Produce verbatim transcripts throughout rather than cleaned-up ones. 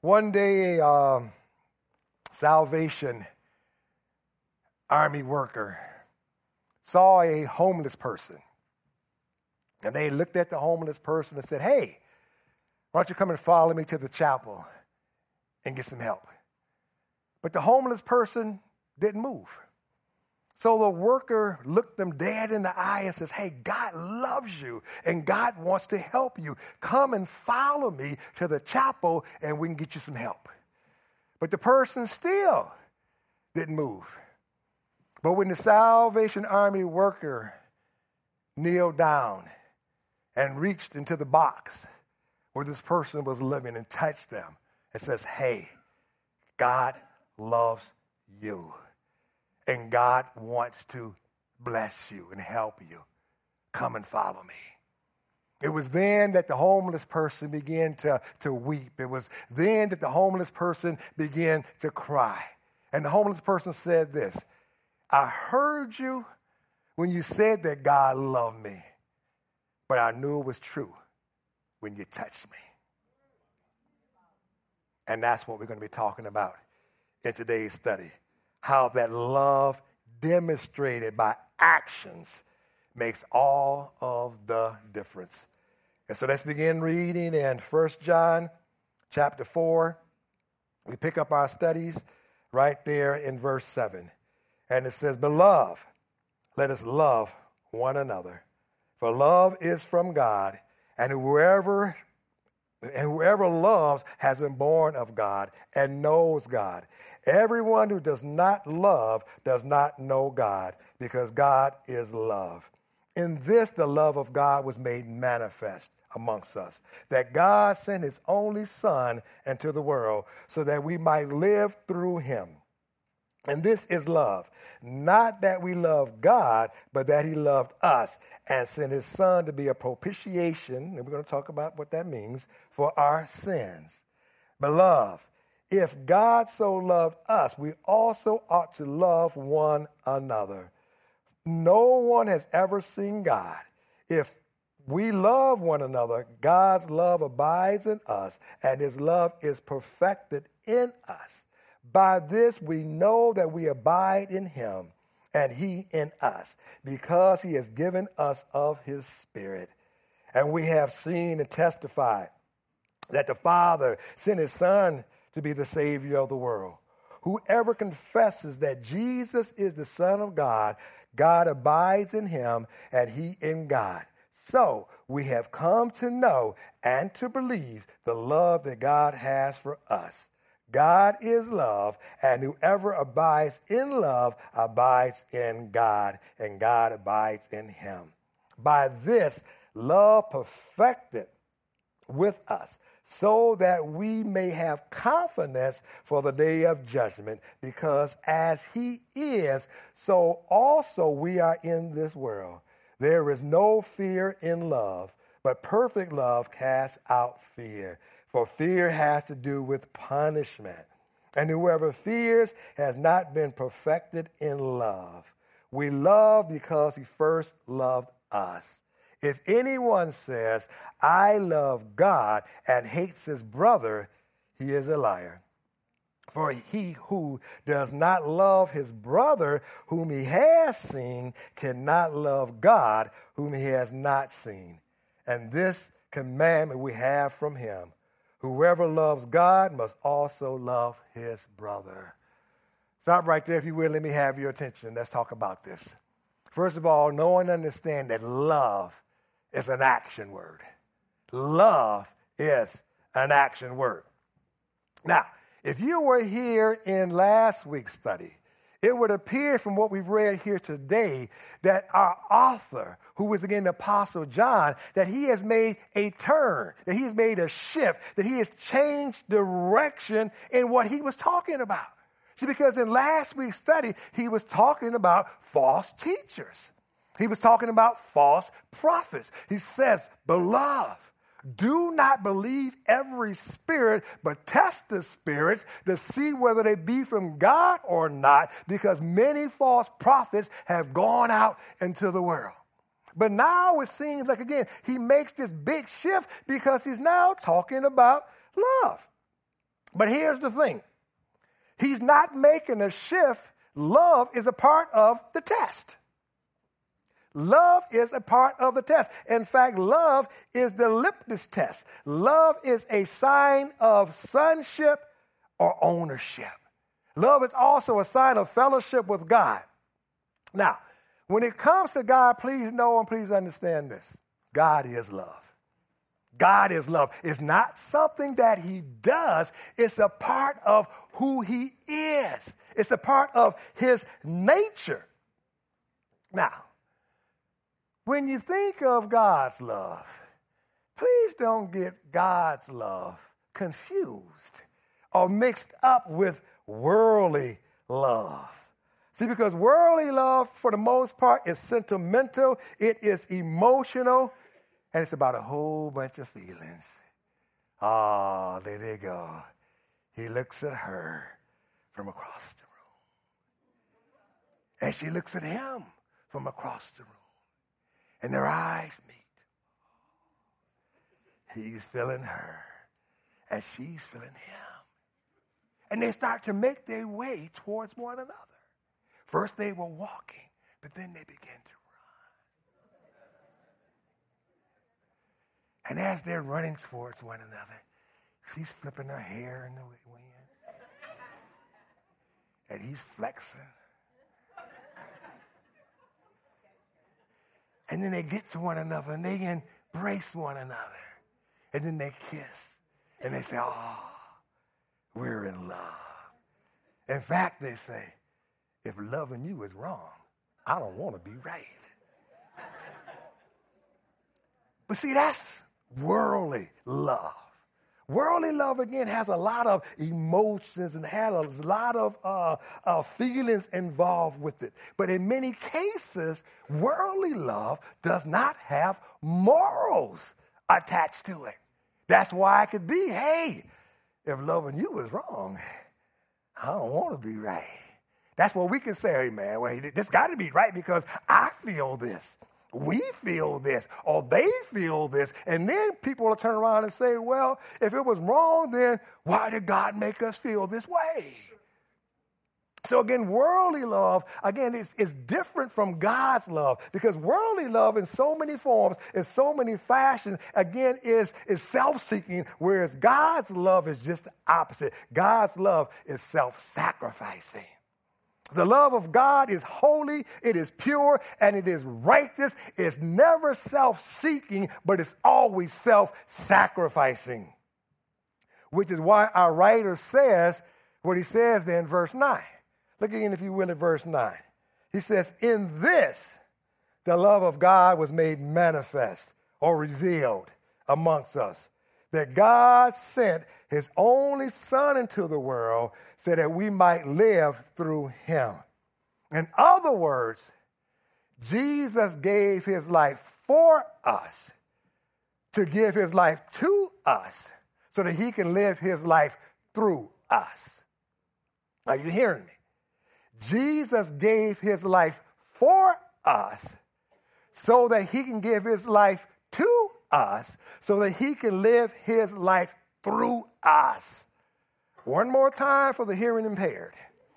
One day, a um, Salvation Army worker saw a homeless person. And they looked at the homeless person and said, hey, why don't you come and follow me to the chapel and get some help? But the homeless person didn't move. So the worker looked them dead in the eye and says, hey, God loves you and God wants to help you. Come and follow me to the chapel and we can get you some help. But the person still didn't move. But when the Salvation Army worker kneeled down and reached into the box where this person was living and touched them and says, hey, God loves you. And God wants to bless you and help you. Come and follow me. It was then that the homeless person began to, to weep. It was then that the homeless person began to cry. And the homeless person said this, I heard you when you said that God loved me, but I knew it was true when you touched me. And that's what we're going to be talking about in today's study. How that love demonstrated by actions makes all of the difference. And so let's begin reading in First John chapter four. We pick up our studies right there in verse seven. And it says, Beloved, let us love one another. For love is from God, and whoever, and whoever loves has been born of God and knows God. Everyone who does not love does not know God, because God is love. In this, the love of God was made manifest amongst us, that God sent his only Son into the world so that we might live through him. And this is love, not that we love God, but that he loved us and sent his Son to be a propitiation, and we're going to talk about what that means, for our sins. Beloved, if God so loved us, we also ought to love one another. No one has ever seen God. If we love one another, God's love abides in us, and his love is perfected in us. By this we know that we abide in him, and he in us, because he has given us of his Spirit. And we have seen and testified that the Father sent his Son to be the Savior of the world. Whoever confesses that Jesus is the Son of God, God abides in him, and he in God. So we have come to know and to believe the love that God has for us. God is love, and whoever abides in love abides in God, and God abides in him. By this, love perfected with us, so that we may have confidence for the day of judgment, because as he is, so also we are in this world. There is no fear in love, but perfect love casts out fear. For fear has to do with punishment. And whoever fears has not been perfected in love. We love because he first loved us. If anyone says, I love God, and hates his brother, he is a liar. For he who does not love his brother whom he has seen cannot love God whom he has not seen. And this commandment we have from him: whoever loves God must also love his brother. Stop right there, if you will. Let me have your attention. Let's talk about this. First of all, know and understand that love is an action word. Love is an action word. Now, if you were here in last week's study, it would appear from what we've read here today that our author, who was again the Apostle John, that he has made a turn, that he has made a shift, that he has changed direction in what he was talking about. See, because in last week's study, he was talking about false teachers. He was talking about false prophets. He says, beloved, do not believe every spirit, but test the spirits to see whether they be from God or not, because many false prophets have gone out into the world. But now it seems like, again, he makes this big shift because he's now talking about love. But here's the thing. He's not making a shift. Love is a part of the test. Love is a part of the test. In fact, love is the litmus test. Love is a sign of sonship or ownership. Love is also a sign of fellowship with God. Now, when it comes to God, please know and please understand this. God is love. God is love. It's not something that he does. It's a part of who he is. It's a part of his nature. Now, when you think of God's love, please don't get God's love confused or mixed up with worldly love. See, because worldly love, for the most part, is sentimental, it is emotional, and it's about a whole bunch of feelings. Ah, oh, there they go. He looks at her from across the room. And she looks at him from across the room. And their eyes meet. He's feeling her, and she's feeling him. And they start to make their way towards one another. First they were walking, but then they began to run. And as they're running towards one another, she's flipping her hair in the wind. And he's flexing. And then they get to one another and they embrace one another. And then they kiss. And they say, oh, we're in love. In fact, they say, if loving you is wrong, I don't want to be right. But see, that's worldly love. Worldly love, again, has a lot of emotions and has a lot of uh, uh, feelings involved with it. But in many cases, worldly love does not have morals attached to it. That's why it could be, hey, if loving you is wrong, I don't want to be right. That's what we can say, hey, man, well, this got to be right because I feel this. We feel this, or they feel this, and then people will turn around and say, well, if it was wrong, then why did God make us feel this way? So again, worldly love, again, is, is different from God's love because worldly love in so many forms, in so many fashions, again, is, is self-seeking, whereas God's love is just the opposite. God's love is self-sacrificing. The love of God is holy, it is pure, and it is righteous. It's never self-seeking, but it's always self-sacrificing. Which is why our writer says what he says there in verse nine. Look again, if you will, at verse nine. He says, in this, the love of God was made manifest or revealed amongst us, that God sent his only Son into the world so that we might live through him. In other words, Jesus gave his life for us to give his life to us so that he can live his life through us. Are you hearing me? Jesus gave his life for us so that he can give his life to us so that he can live his life through us. One more time for the hearing impaired.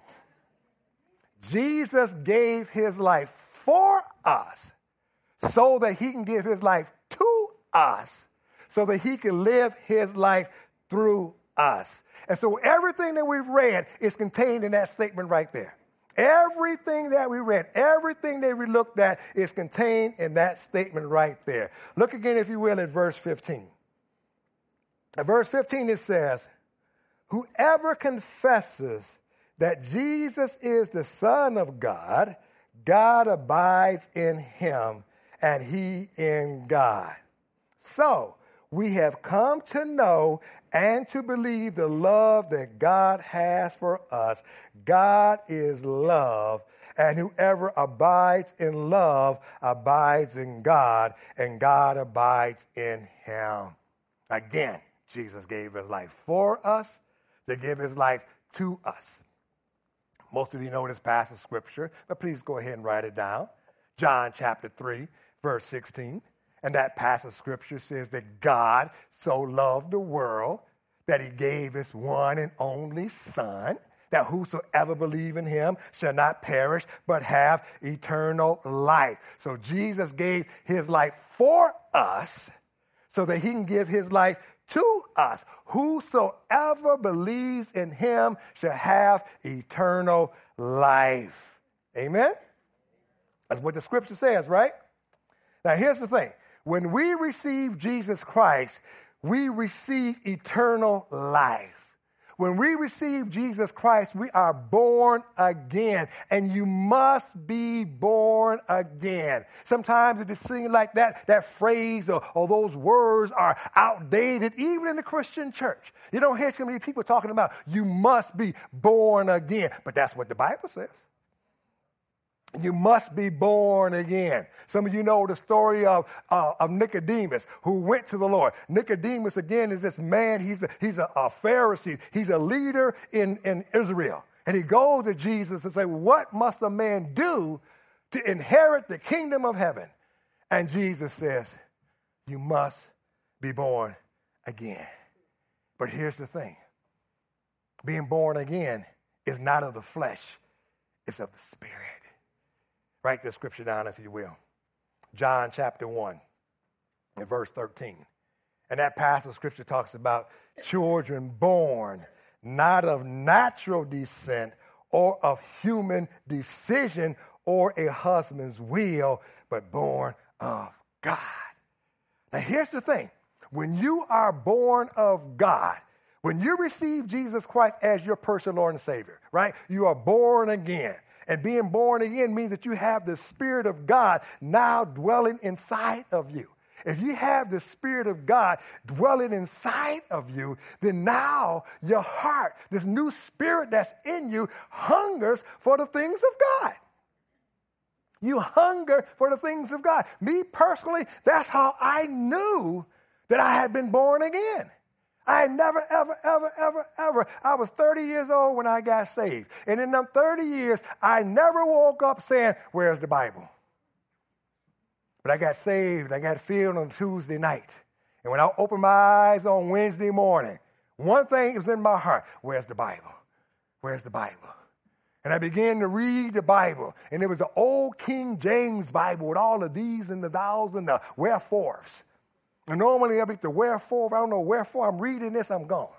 Jesus gave his life for us so that he can give his life to us so that he can live his life through us. And so everything that we've read is contained in that statement right there. Everything that we read, everything that we looked at is contained in that statement right there. Look again, if you will, at verse fifteen. At verse fifteen, it says, whoever confesses that Jesus is the Son of God, God abides in him, and he in God. So, we have come to know and to believe the love that God has for us. God is love, and whoever abides in love abides in God, and God abides in him. Again, Jesus gave his life for us to give his life to us. Most of you know this passage of scripture, but please go ahead and write it down. John chapter three, verse sixteen. And that passage of scripture says that God so loved the world that he gave his one and only Son, that whosoever believe in him shall not perish, but have eternal life. So Jesus gave his life for us so that he can give his life to us. Whosoever believes in him shall have eternal life. Amen? That's what the scripture says, right? Now, here's the thing. When we receive Jesus Christ, we receive eternal life. When we receive Jesus Christ, we are born again, and you must be born again. Sometimes it seems like that, that phrase or, or those words are outdated, even in the Christian church. You don't hear too many people talking about you must be born again, but that's what the Bible says. You must be born again. Some of you know the story of, uh, of Nicodemus, who went to the Lord. Nicodemus, again, is this man. He's a, he's a, a Pharisee. He's a leader in, in Israel. And he goes to Jesus and says, what must a man do to inherit the kingdom of heaven? And Jesus says, you must be born again. But here's the thing. Being born again is not of the flesh. It's of the Spirit. Write the scripture down, if you will. John chapter one and verse thirteen. And that passage of scripture talks about children born not of natural descent or of human decision or a husband's will, but born of God. Now, here's the thing. When you are born of God, when you receive Jesus Christ as your personal Lord and Savior, right? You are born again. And being born again means that you have the Spirit of God now dwelling inside of you. If you have the Spirit of God dwelling inside of you, then now your heart, this new spirit that's in you, hungers for the things of God. You hunger for the things of God. Me personally, that's how I knew that I had been born again. I had never, ever, ever, ever, ever. I was thirty years old when I got saved. And in them thirty years, I never woke up saying, where's the Bible? But I got saved. I got filled on Tuesday night. And when I opened my eyes on Wednesday morning, one thing was in my heart. Where's the Bible? Where's the Bible? And I began to read the Bible. And it was the old King James Bible with all of these and the thous and the wherefores. And normally I be the wherefore, I don't know wherefore, I'm reading this, I'm gone.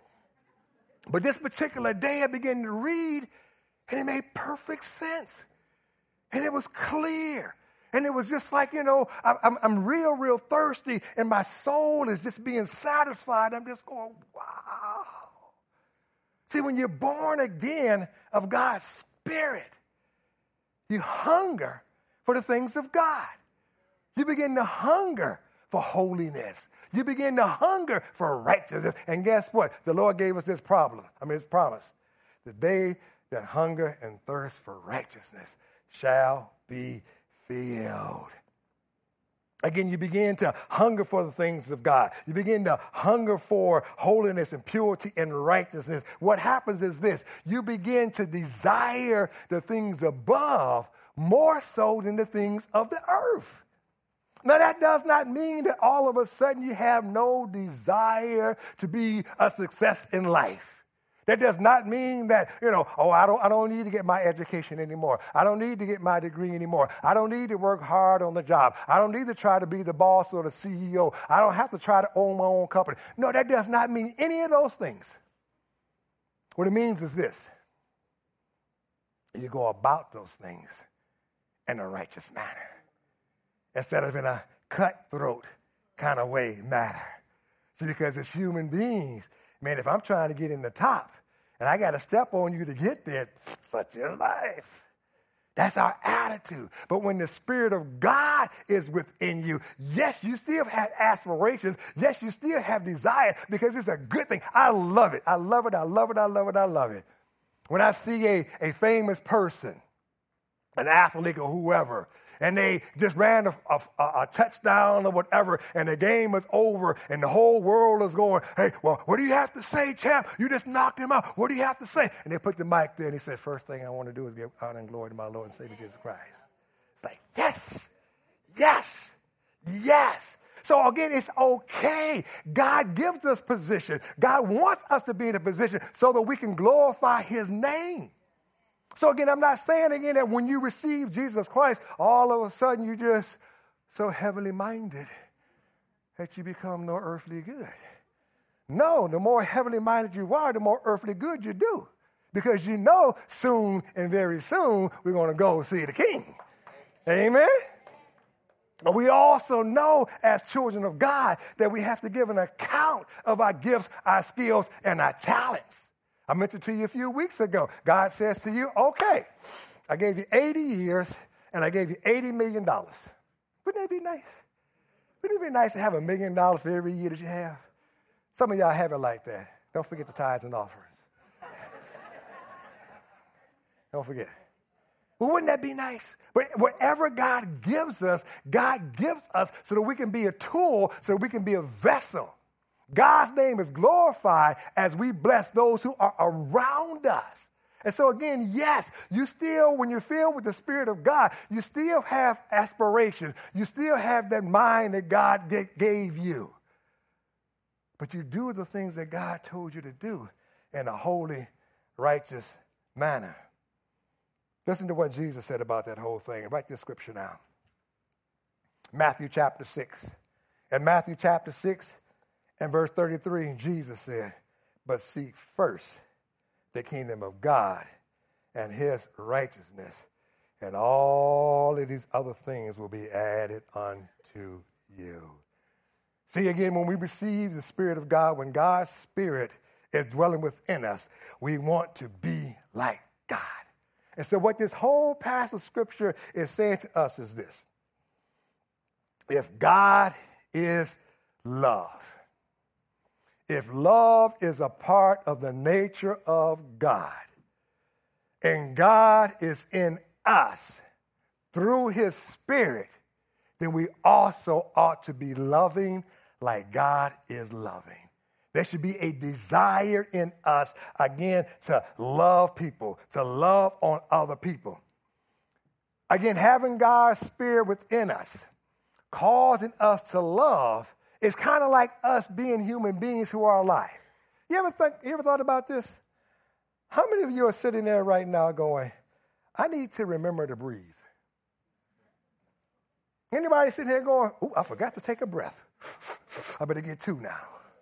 But this particular day I began to read, and it made perfect sense. And it was clear. And it was just like, you know, I, I'm, I'm real, real thirsty, and my soul is just being satisfied. I'm just going, wow. See, when you're born again of God's Spirit, you hunger for the things of God. You begin to hunger for holiness. You begin to hunger for righteousness. And guess what? The Lord gave us this problem. I mean, his promise. The they that hunger and thirst for righteousness shall be filled. Again, you begin to hunger for the things of God. You begin to hunger for holiness and purity and righteousness. What happens is this. You begin to desire the things above more so than the things of the earth. Now, that does not mean that all of a sudden you have no desire to be a success in life. That does not mean that, you know, oh, I don't, I don't need to get my education anymore. I don't need to get my degree anymore. I don't need to work hard on the job. I don't need to try to be the boss or the C E O. I don't have to try to own my own company. No, that does not mean any of those things. What it means is this. You go about those things in a righteous manner, instead of in a cutthroat kind of way matter. See, because as human beings, man, if I'm trying to get in the top and I got to step on you to get there, such is life. That's our attitude. But when the Spirit of God is within you, yes, you still have aspirations. Yes, you still have desire, because it's a good thing. I love it. I love it. I love it. I love it. I love it. When I see a, a famous person, an athlete or whoever, and they just ran a, a, a touchdown or whatever, and the game was over, and the whole world is going, hey, well, what do you have to say, champ? You just knocked him out. What do you have to say? And they put the mic there, and he said, first thing I want to do is give honor and glory to my Lord and Savior Jesus Christ. It's like, yes, yes, yes. So again, it's okay. God gives us position. God wants us to be in a position so that we can glorify his name. So again, I'm not saying again that when you receive Jesus Christ, all of a sudden you're just so heavenly minded that you become no earthly good. No, the more heavenly minded you are, the more earthly good you do. Because you know soon and very soon we're going to go see the King. Amen? But we also know as children of God that we have to give an account of our gifts, our skills, and our talents. I mentioned to you a few weeks ago, God says to you, okay, I gave you eighty years and I gave you eighty million dollars. Wouldn't that be nice? Wouldn't it be nice to have a million dollars for every year that you have? Some of y'all have it like that. Don't forget the tithes and offerings. Don't forget. Well, wouldn't that be nice? But whatever God gives us, God gives us so that we can be a tool, so that we can be a vessel. God's name is glorified as we bless those who are around us. And so again, yes, you still, when you're filled with the Spirit of God, you still have aspirations. You still have that mind that God gave you. But you do the things that God told you to do in a holy, righteous manner. Listen to what Jesus said about that whole thing. Write this scripture down. Matthew chapter six. In Matthew chapter six and verse thirty-three, Jesus said, but seek first the kingdom of God and his righteousness, and all of these other things will be added unto you. See, again, when we receive the Spirit of God, when God's Spirit is dwelling within us, we want to be like God. And so what this whole passage of Scripture is saying to us is this. If God is love, if love is a part of the nature of God, and God is in us through his Spirit, then we also ought to be loving like God is loving. There should be a desire in us, again, to love people, to love on other people. Again, having God's Spirit within us, causing us to love, is kind of like us being human beings who are alive. You ever think, you ever thought about this? How many of you are sitting there right now going, I need to remember to breathe? Anybody sitting here going, oh, I forgot to take a breath. I better get two now.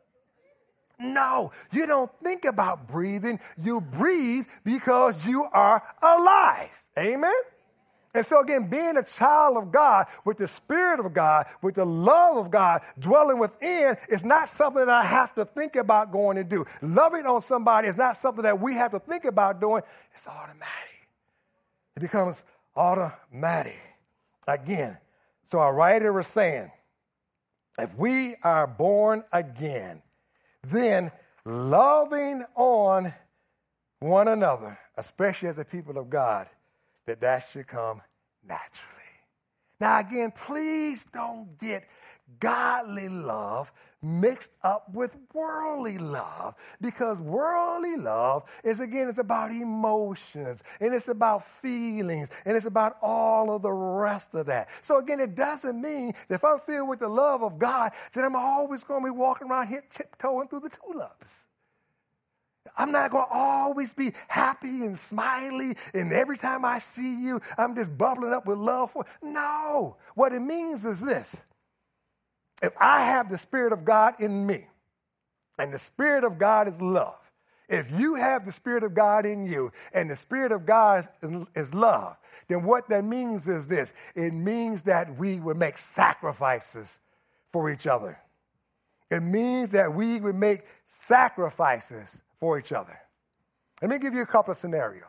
No, you don't think about breathing. You breathe because you are alive. Amen? And so again, being a child of God, with the Spirit of God, with the love of God dwelling within, is not something that I have to think about going to do. Loving on somebody is not something that we have to think about doing. It's automatic. It becomes automatic. Again, so our writer is saying, if we are born again, then loving on one another, especially as the people of God, that that should come naturally. Now, again, please don't get godly love mixed up with worldly love, because worldly love is, again, it's about emotions, and it's about feelings, and it's about all of the rest of that. So, again, it doesn't mean that if I'm filled with the love of God, that I'm always going to be walking around here tiptoeing through the tulips. I'm not going to always be happy and smiley, and every time I see you, I'm just bubbling up with love for you. No. What it means is this. If I have the Spirit of God in me, and the Spirit of God is love, if you have the Spirit of God in you, and the Spirit of God is, is love, then what that means is this. It means that we would make sacrifices for each other. It means that we would make sacrifices for each other. Let me give you a couple of scenarios.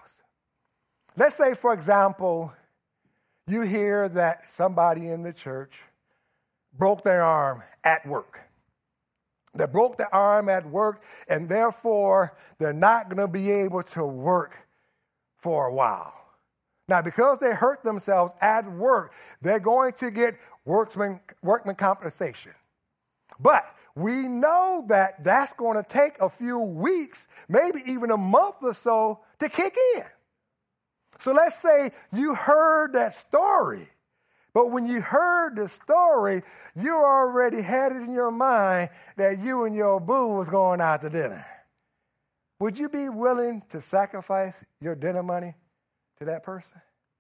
Let's say, for example, you hear that somebody in the church broke their arm at work. They broke their arm at work, and therefore they're not going to be able to work for a while. Now, because they hurt themselves at work, they're going to get workman, workman compensation. But we know that that's going to take a few weeks, maybe even a month or so, to kick in. So let's say you heard that story, But when you heard the story, you already had it in your mind that you and your boo was going out to dinner. Would you be willing to sacrifice your dinner money to that person?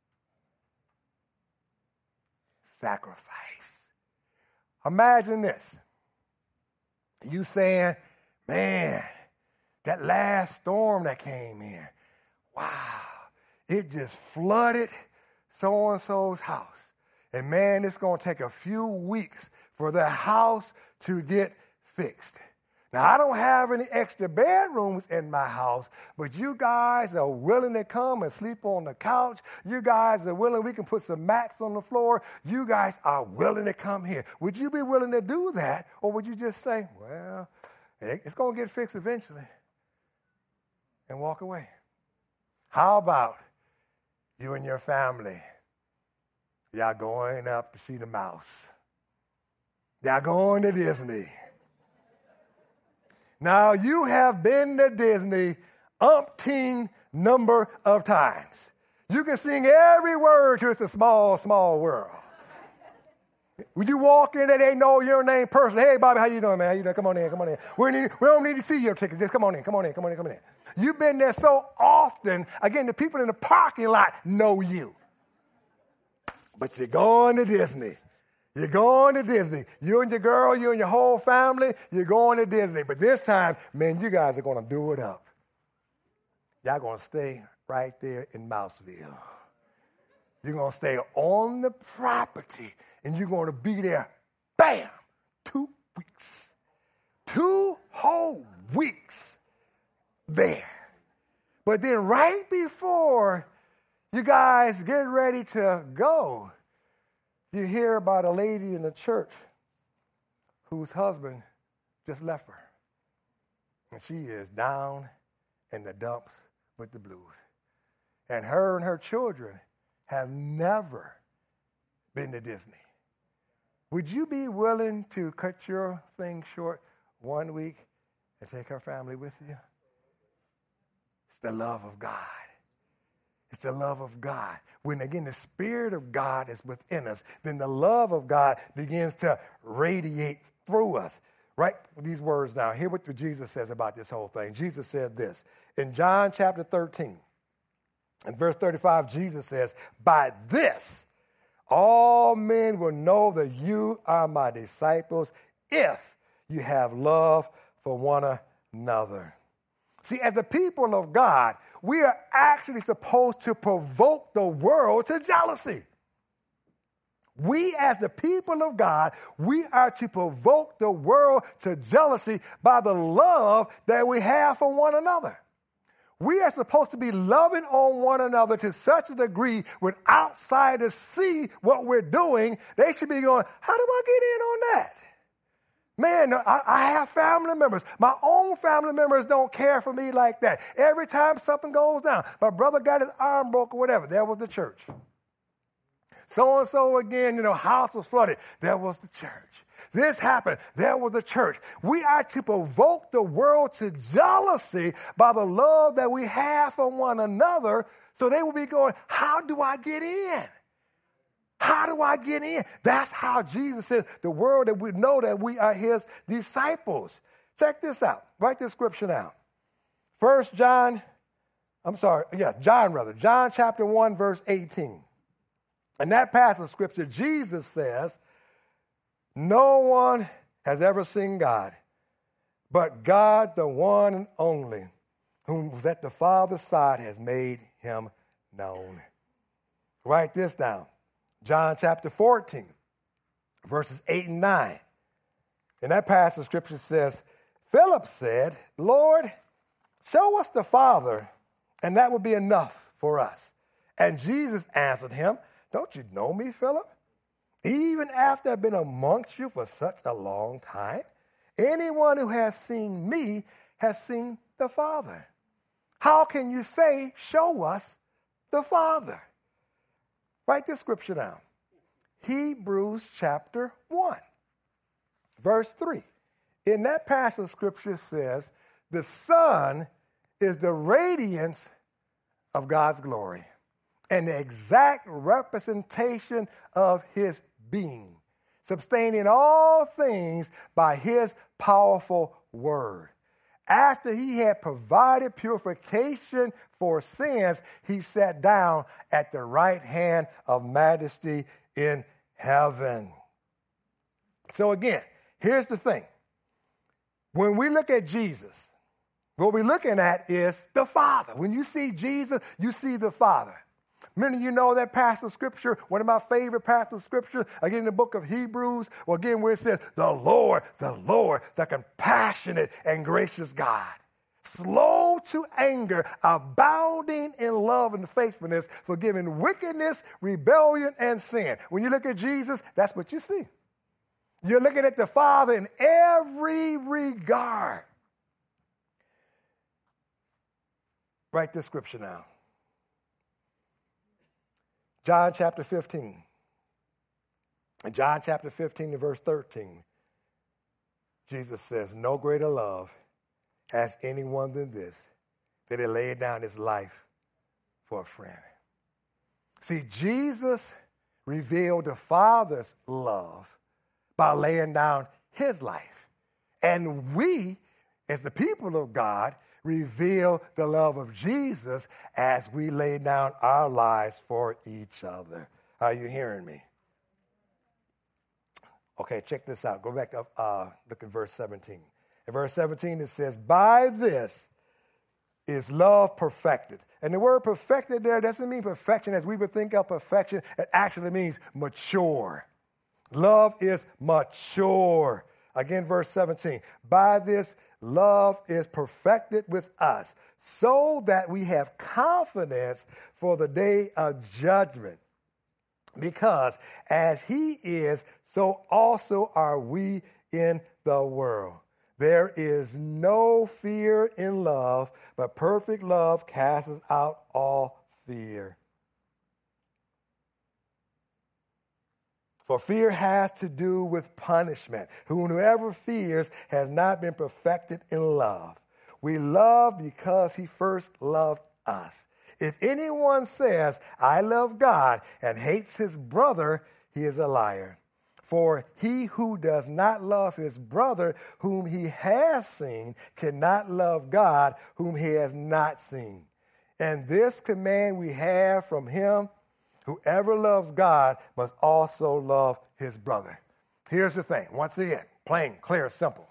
Sacrifice. Imagine this. You saying, man, that last storm that came in, wow, it just flooded so-and-so's house. And man, it's going to take a few weeks for the house to get fixed. Now, I don't have any extra bedrooms in my house, but you guys are willing to come and sleep on the couch. You guys are willing, we can put some mats on the floor. You guys are willing to come here. Would you be willing to do that? Or would you just say, well, it's going to get fixed eventually, and walk away? How about you and your family? Y'all going up to see the mouse. Y'all going to Disney. Now, you have been to Disney umpteen number of times. You can sing every word to It's a Small, Small World. When you walk in and they know your name personally, hey, Bobby, how you doing, man? How you doing? Come on in, come on in. We, need, we don't need to see your tickets. Just come on in, come on in, come on in, come on in. You've been there so often. Again, the people in the parking lot know you. But you're going to Disney. You're going to Disney. You and your girl, you and your whole family, you're going to Disney. But this time, man, you guys are going to do it up. Y'all going to stay right there in Mouseville. You're going to stay on the property, and you're going to be there, bam, two weeks. Two whole weeks there. But then right before you guys get ready to go, you hear about a lady in the church whose husband just left her. And she is down in the dumps with the blues. And her and her children have never been to Disney. Would you be willing to cut your thing short one week and take her family with you? It's the love of God. It's the love of God. When, again, the Spirit of God is within us, then the love of God begins to radiate through us. Write these words down. Hear what Jesus says about this whole thing. Jesus said this. In John chapter thirteen, in verse thirty-five, Jesus says, by this, all men will know that you are my disciples if you have love for one another. See, as the people of God, we are actually supposed to provoke the world to jealousy. We, as the people of God, we are to provoke the world to jealousy by the love that we have for one another. We are supposed to be loving on one another to such a degree when outsiders see what we're doing, they should be going, how do I get in on that? Man, I, I have family members. My own family members don't care for me like that. Every time something goes down, my brother got his arm broke or whatever, there was the church. So-and-so again, you know, house was flooded, there was the church. This happened, there was the church. We are to provoke the world to jealousy by the love that we have for one another, so they will be going, how do I get in? How do I get in? That's how Jesus says the world that we know that we are his disciples. Check this out. Write this scripture down. First John, I'm sorry, yeah, John rather. John chapter one, verse eighteen. In that passage of scripture, Jesus says, no one has ever seen God, but God, the one and only, whom was at the Father's side, has made him known. Write this down. John chapter fourteen, verses eight and nine. In that passage of scripture says, Philip said, Lord, show us the Father, and that would be enough for us. And Jesus answered him, don't you know me, Philip? Even after I've been amongst you for such a long time, anyone who has seen me has seen the Father. How can you say, show us the Father? Write this scripture down. Hebrews chapter one, verse three. In that passage, scripture says, the Son is the radiance of God's glory and the exact representation of his being, sustaining all things by his powerful word. After he had provided purification for sins, he sat down at the right hand of majesty in heaven. So again, here's the thing. When we look at Jesus, what we're looking at is the Father. When you see Jesus, you see the Father. Many of you know that passage of Scripture, one of my favorite passages of Scripture, again in the book of Hebrews, well, again where it says, the Lord, the Lord, the compassionate and gracious God, slow to anger, abounding in love and faithfulness, forgiving wickedness, rebellion, and sin. When you look at Jesus, that's what you see. You're looking at the Father in every regard. Write this scripture now. John chapter fifteen. In John chapter fifteen and verse thirteen, Jesus says, no greater love has anyone than this, that he laid down his life for a friend. See, Jesus revealed the Father's love by laying down his life. And we, as the people of God, reveal the love of Jesus as we lay down our lives for each other. Are you hearing me? Okay, check this out. Go back up, uh, look at verse seventeen. In verse seventeen, it says, by this is love perfected. And the word perfected there doesn't mean perfection as we would think of perfection. It actually means mature. Love is mature. Again, verse seventeen. By this, love is perfected with us, so that we have confidence for the day of judgment. Because as he is, so also are we in the world. There is no fear in love, but perfect love casts out all fear. For fear has to do with punishment. Whoever fears has not been perfected in love. We love because he first loved us. If anyone says, I love God, and hates his brother, he is a liar. For he who does not love his brother whom he has seen cannot love God whom he has not seen. And this command we have from him, whoever loves God must also love his brother. Here's the thing. Once again, plain, clear, simple.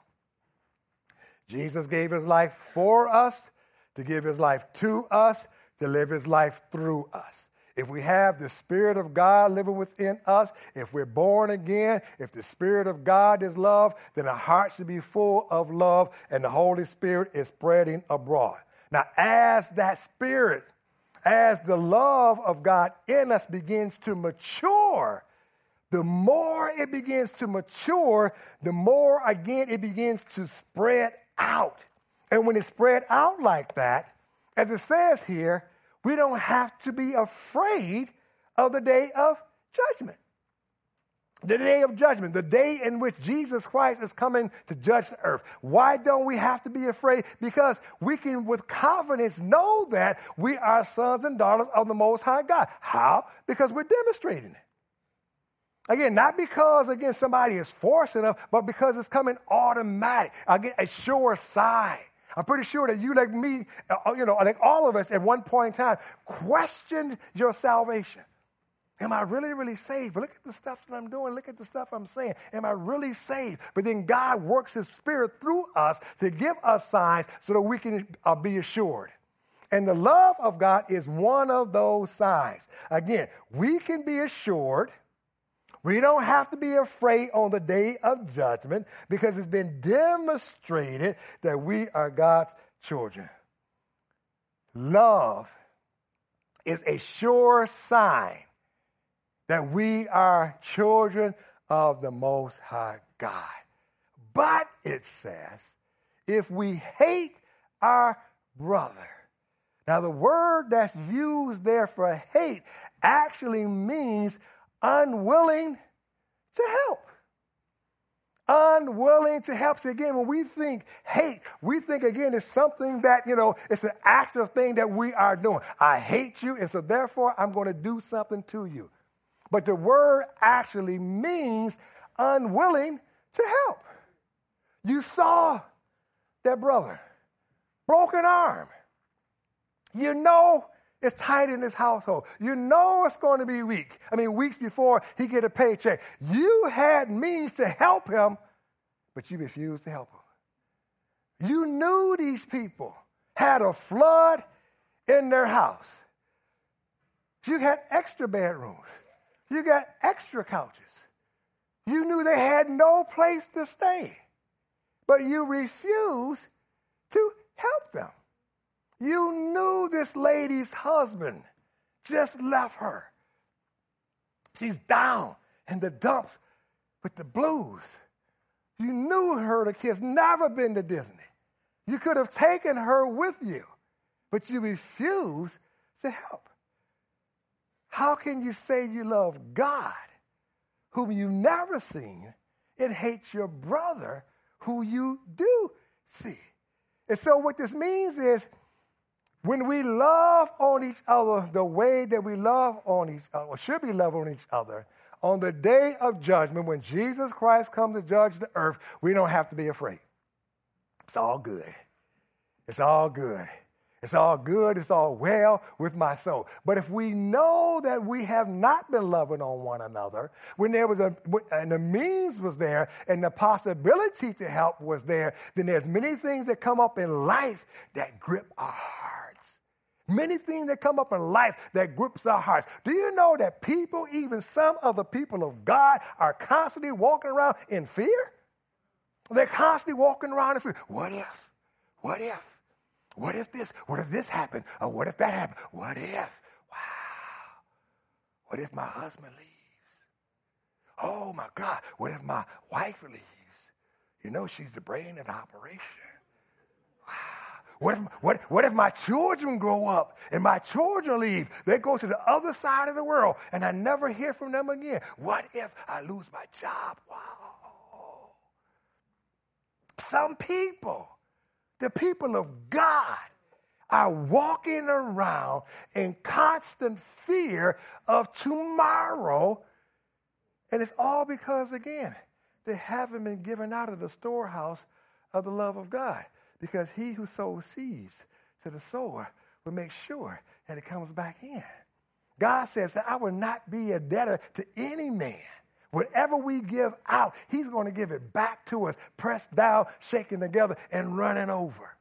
Jesus gave his life for us, to give his life to us, to live his life through us. If we have the Spirit of God living within us, if we're born again, if the Spirit of God is love, then our hearts should be full of love, and the Holy Spirit is spreading abroad. Now, as that Spirit, as the love of God in us begins to mature, the more it begins to mature, the more, again, it begins to spread out. And when it spread out like that, as it says here, we don't have to be afraid of the day of judgment. The day of judgment, the day in which Jesus Christ is coming to judge the earth. Why don't we have to be afraid? Because we can with confidence know that we are sons and daughters of the Most High God. How? Because we're demonstrating it. Again, not because, again, somebody is forcing us, but because it's coming automatic. Again, a sure sign. I'm pretty sure that you, like me, uh, you know, like all of us at one point in time, questioned your salvation. Am I really, really saved? But look at the stuff that I'm doing. Look at the stuff I'm saying. Am I really saved? But then God works his Spirit through us to give us signs so that we can uh, be assured. And the love of God is one of those signs. Again, we can be assured. We don't have to be afraid on the day of judgment because it's been demonstrated that we are God's children. Love is a sure sign that we are children of the Most High God. But it says, if we hate our brother. Now, the word that's used there for hate actually means unwilling to help. unwilling to help. See, again, when we think hate, we think, again, it's something that, you know, it's an active thing that we are doing. I hate you, and so therefore I'm going to do something to you. But the word actually means unwilling to help. You saw that brother, broken arm. You know it's tight in his household. You know it's going to be weak. I mean, weeks before he get a paycheck. You had means to help him, but you refused to help him. You knew these people had a flood in their house. You had extra bedrooms. You got extra couches. You knew they had no place to stay, but you refused to help them. You knew this lady's husband just left her. She's down in the dumps with the blues. You knew her, the kids, never been to Disney. You could have taken her with you, but you refused to help. How can you say you love God, whom you've never seen, and hate your brother, who you do see? And so what this means is, when we love on each other the way that we love on each other, or should be love on each other, on the day of judgment, when Jesus Christ comes to judge the earth, we don't have to be afraid. It's all good. It's all good. It's all good. It's all well with my soul. But if we know that we have not been loving on one another, when there was a, and the means was there, and the possibility to help was there, then there's many things that come up in life that grip our hearts. Many things that come up in life that grips our hearts. Do you know that people, even some of the people of God, are constantly walking around in fear? They're constantly walking around in fear. What if? What if? What if this? What if this happened? Or what if that happened? What if? Wow. What if my husband leaves? Oh, my God. What if my wife leaves? You know, she's the brain of the operation. Wow. What if, what, what if my children grow up and my children leave? They go to the other side of the world and I never hear from them again. What if I lose my job? Wow. Some people, the people of God, are walking around in constant fear of tomorrow. And it's all because, again, they haven't been given out of the storehouse of the love of God. Because he who sows seeds to the sower will make sure that it comes back in. God says that I will not be a debtor to any man. Whatever we give out, he's going to give it back to us, pressed down, shaken together, and running over.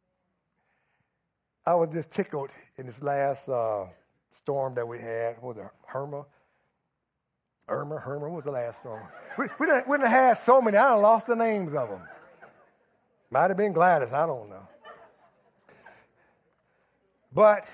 I was just tickled in this last uh, storm that we had. What was it, Irma? Irma, Irma, what was the last storm? We, we, done, we done had so many, I done lost the names of them. Might have been Gladys, I don't know. But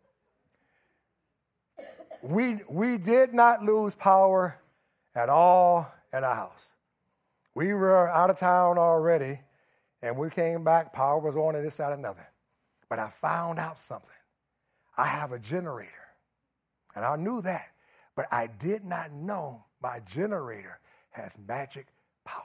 we, we did not lose power at all in our house. We were out of town already, and we came back, power was on and this, that, and another. But I found out something. I have a generator, and I knew that, but I did not know my generator has magic powers.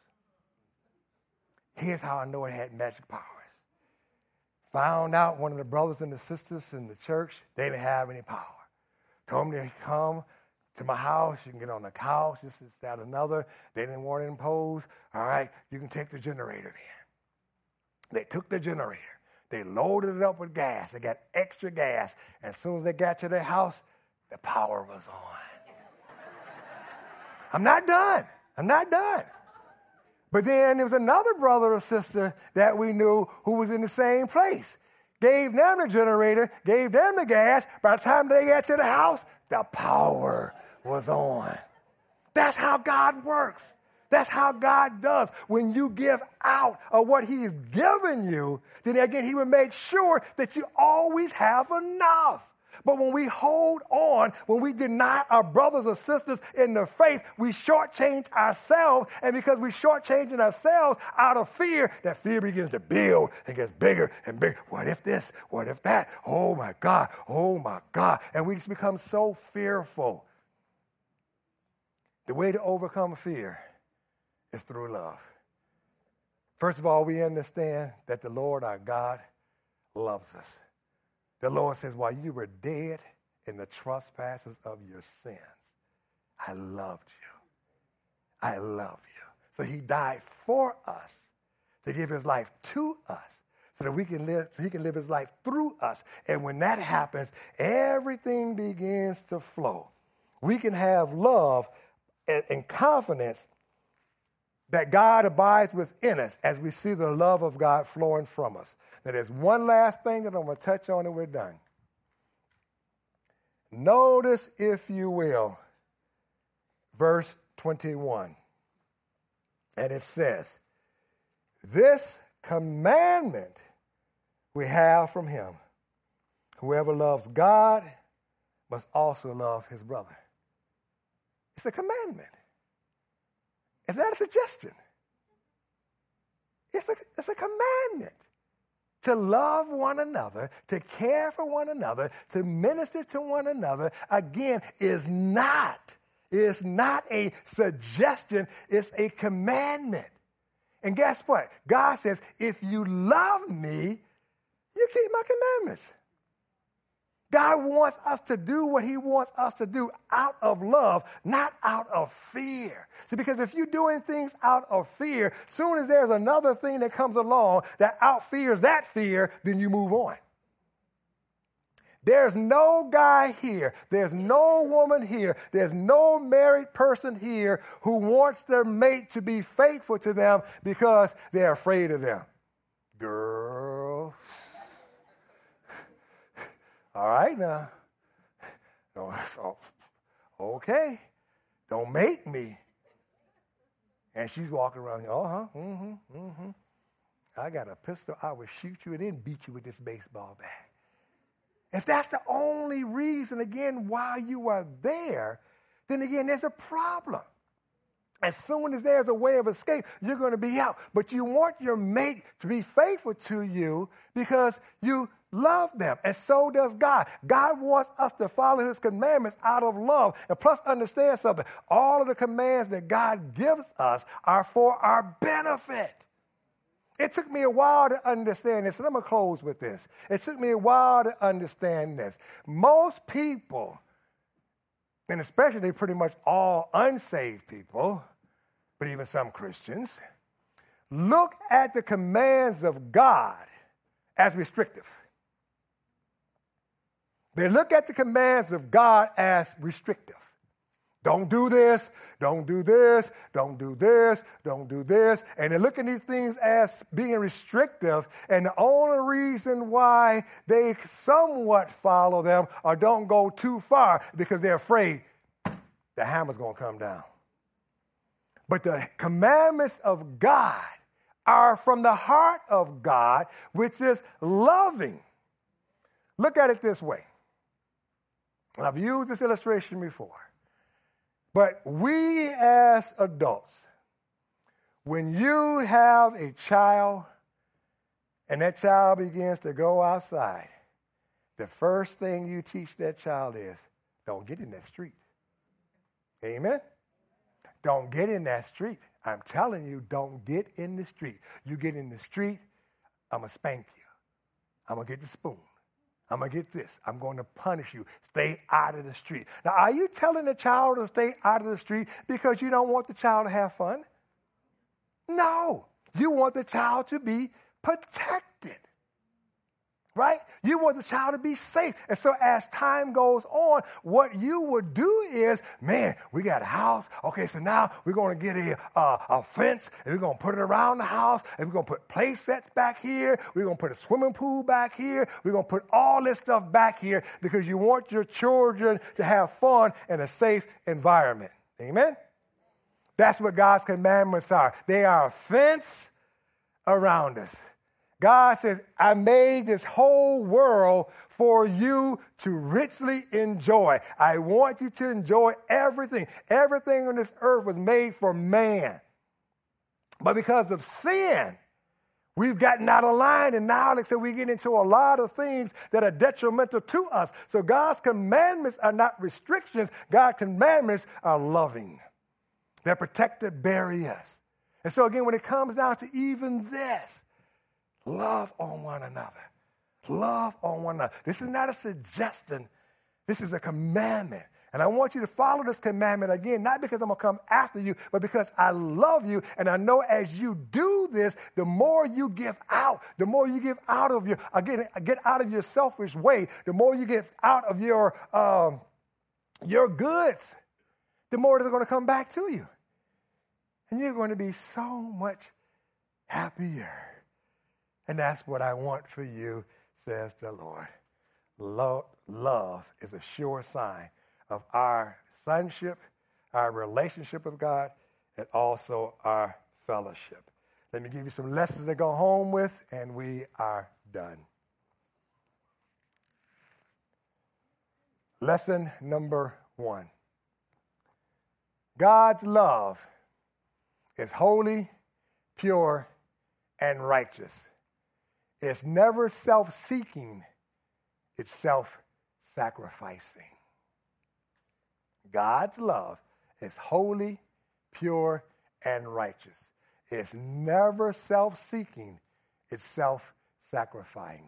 Here's how I know it had magic powers. Found out one of the brothers and the sisters in the church, they didn't have any power. Told me to come to my house. You can get on the couch. This is that, another. They didn't want to impose. All right, you can take the generator then. They took the generator. They loaded it up with gas. They got extra gas. And as soon as they got to their house, the power was on. I'm not done. I'm not done. But then there was another brother or sister that we knew who was in the same place. Gave them the generator, gave them the gas. By the time they got to the house, the power was on. That's how God works. That's how God does. When you give out of what he's given you, then again, he will make sure that you always have enough. But when we hold on, when we deny our brothers or sisters in the faith, we shortchange ourselves. And because we're shortchanging ourselves out of fear, that fear begins to build and gets bigger and bigger. What if this? What if that? Oh, my God. Oh, my God. And we just become so fearful. The way to overcome fear is through love. First of all, we understand that the Lord our God loves us. The Lord says, while you were dead in the trespasses of your sins, I loved you. I love you. So he died for us to give his life to us so that we can live, so he can live his life through us. And when that happens, everything begins to flow. We can have love and, and confidence that God abides within us as we see the love of God flowing from us. Now, there's one last thing that I'm going to touch on and we're done. Notice, if you will, verse twenty-one. And it says, this commandment we have from him. Whoever loves God must also love his brother. It's a commandment. It's not a suggestion. It's a, it's a commandment to love one another, to care for one another, to minister to one another. Again, is not, is not a suggestion. It's a commandment. And guess what? God says, if you love me, you keep my commandments. God wants us to do what he wants us to do out of love, not out of fear. See, because if you're doing things out of fear, soon as there's another thing that comes along that outfears that fear, then you move on. There's no guy here, there's no woman here, there's no married person here who wants their mate to be faithful to them because they're afraid of them. Girl. All right now. Oh, okay. Don't make me. And she's walking around, uh-huh, mm-hmm, mm-hmm. I got a pistol. I would shoot you and then beat you with this baseball bat. If that's the only reason, again, why you are there, then again, there's a problem. As soon as there's a way of escape, you're going to be out. But you want your mate to be faithful to you because you love them. And so does God. God wants us to follow his commandments out of love. And plus, understand something. All of the commands that God gives us are for our benefit. It took me a while to understand this, and I'm going to close with this. It took me a while to understand this. Most people, and especially pretty much all unsaved people, but even some Christians, look at the commands of God as restrictive. They look at the commands of God as restrictive. Don't do this, don't do this, don't do this, don't do this. And they look at these things as being restrictive, and the only reason why they somewhat follow them or don't go too far because they're afraid the hammer's going to come down. But the commandments of God are from the heart of God, which is loving. Look at it this way. I've used this illustration before. But we as adults, when you have a child and that child begins to go outside, the first thing you teach that child is, don't get in that street. Amen? Don't get in that street. I'm telling you, don't get in the street. You get in the street, I'm going to spank you. I'm going to get the spoon. I'm going to get this. I'm going to punish you. Stay out of the street. Now, are you telling the child to stay out of the street because you don't want the child to have fun? No. You want the child to be protected. Right? You want the child to be safe. And so as time goes on, what you would do is, man, we got a house. Okay, so now we're going to get a, uh, a fence, and we're going to put it around the house, and we're going to put play sets back here. We're going to put a swimming pool back here. We're going to put all this stuff back here because you want your children to have fun in a safe environment. Amen? That's what God's commandments are. They are a fence around us. God says, I made this whole world for you to richly enjoy. I want you to enjoy everything. Everything on this earth was made for man. But because of sin, we've gotten out of line, and now, like I said, we get into a lot of things that are detrimental to us. So God's commandments are not restrictions. God's commandments are loving. They're protected barriers. And so again, when it comes down to even this, love on one another. Love on one another. This is not a suggestion. This is a commandment. And I want you to follow this commandment again, not because I'm going to come after you, but because I love you. And I know as you do this, the more you give out, the more you give out of your, again, get out of your selfish way, the more you get out of your, um, your goods, the more they're going to come back to you. And you're going to be so much happier. And that's what I want for you, says the Lord. Love, love is a sure sign of our sonship, our relationship with God, and also our fellowship. Let me give you some lessons to go home with, and we are done. Lesson number one. God's love is holy, pure, and righteous. It's never self-seeking. It's self-sacrificing. God's love is holy, pure, and righteous. It's never self-seeking. It's self-sacrificing.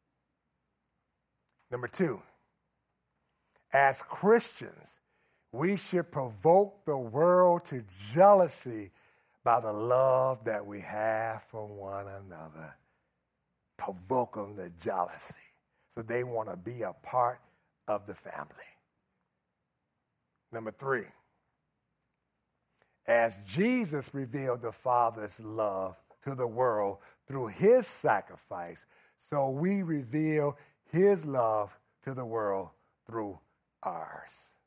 Number two, as Christians, we should provoke the world to jealousy by the love that we have for one another. Provoke them to jealousy so they want to be a part of the family. Number three, as Jesus revealed the Father's love to the world through his sacrifice, so we reveal his love to the world through ours.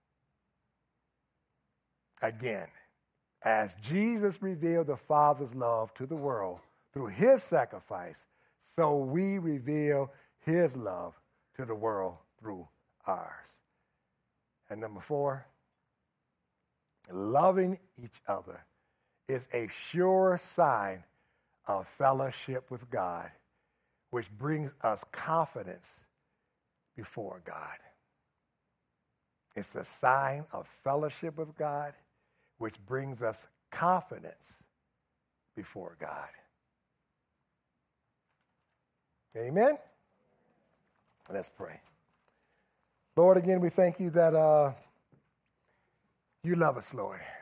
Again, as Jesus revealed the Father's love to the world through his sacrifice, so we reveal his love to the world through ours. And number four, loving each other is a sure sign of fellowship with God, which brings us confidence before God. It's a sign of fellowship with God, which brings us confidence before God. Amen? Let's pray. Lord, again, we thank you that uh, you love us, Lord.